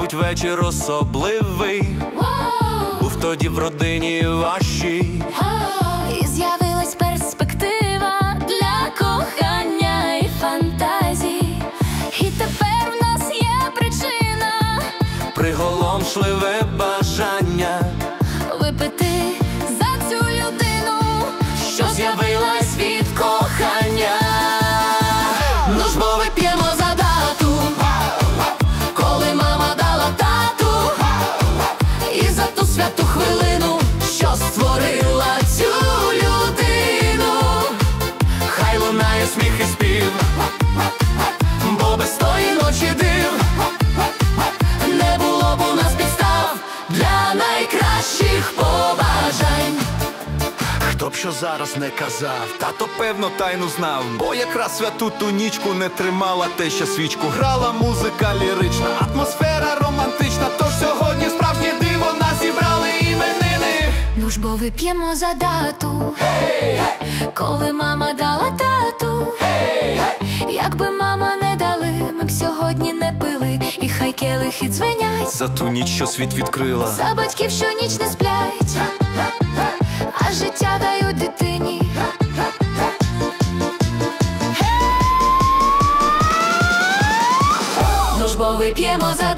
мабуть, вечір особливий був тоді в родині вашій. І з'явилась перспектива для кохання і фантазій. І тепер в нас є причина, Приголомшливе бажання випити за цю людину, що з'явилась від кохання. Ну ж бо вип'ємо за дату, коли мама дала тату, і за ту святу хвилину, що створила цю людину. хай лунає сміх і спів, бо без тої ночі див Не було б у нас підстав для найкращих побажань. Хто б що зараз не казав, тато певно тайну знав, бо якраз святу ту нічку не тримала теща свічку. Грала музика лірична, атмосфера романтична, тож сьогодні справжнє диво нас зібрали іменини. Ну ж бо вип'ємо за дату, коли мама дала тату. Якби мама не дали, ми б сьогодні не пили. І хай келихи дзвенять За ту ніч, що світ відкрила, за батьків, що ніч не сплять, а життя дають дитині. Ну ж бо вип'ємо за